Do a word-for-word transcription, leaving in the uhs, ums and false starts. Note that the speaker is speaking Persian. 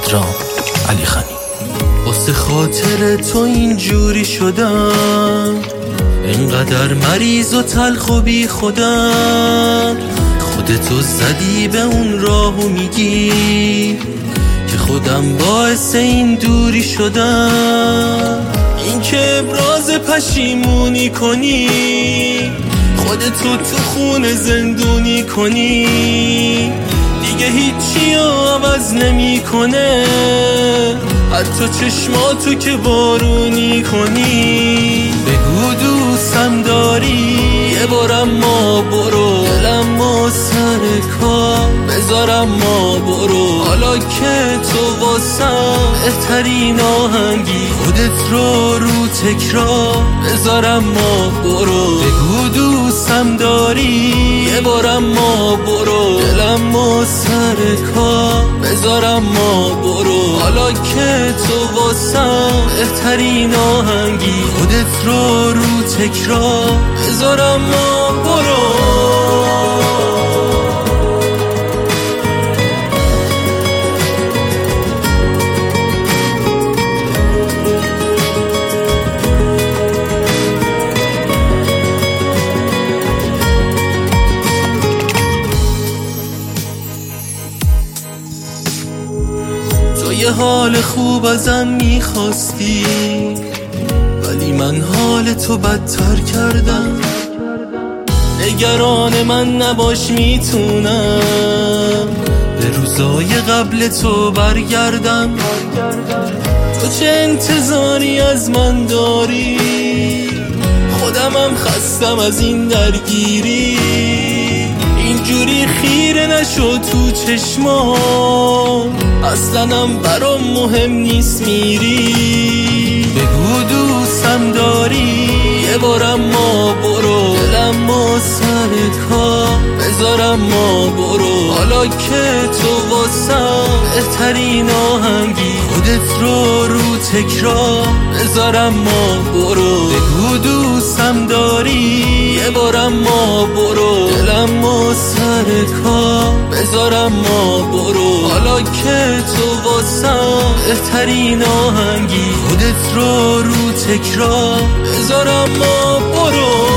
پدرام علیخانی. واسه خاطر تو اینجوری شدم، اینقدر مریض و تلخ و بی خودم. خودتو زدی به اون راهو میگی که خودم باعث این دوری شدم. این که ابراز پشیمونی کنی، خودتو تو خونه زندونی کنی، دیگه هیچی عوض نمی کنه، حتی چشماتو که بارونی کنی. بگو دوستم داری یه بارم ما برو، دلم ما سر کار بذارم ما برو. حالا که تو واسم بهترین آهنگی، خودت رو رو تکرار بذارم ما برو. بگو دوستم داری یه بارم ما برو، دلم ما سر کار بذارم ما برو. حالا که تو واسم بهترین آهنگی، خودت رو رو تکرار بذارم ما برو. تو یه حال خوب ازم میخواستی، ولی من حال تو بدتر کردم. نگران من نباش، میتونم به روزای قبل تو برگردم. تو چه انتظاری از من داری؟ خودمم خستم از این درگیری. اینجوری خیره نشو تو چشمام، اصلنم برام مهم نیست میری. بگو دوستم داری یه بارم ما برو، دلم ما سر کار بذارم ما برو. حالا که تو واسم بهترین آهنگی، خودت رو رو تکرار بذارم ما برو. بگو دوستم داری یه بارم ما برو، دلم ما سر کار بذارم ما برو. حالا که تو واسم بهترین آهنگی، خودت رو رو تکرار بذارم ما برو.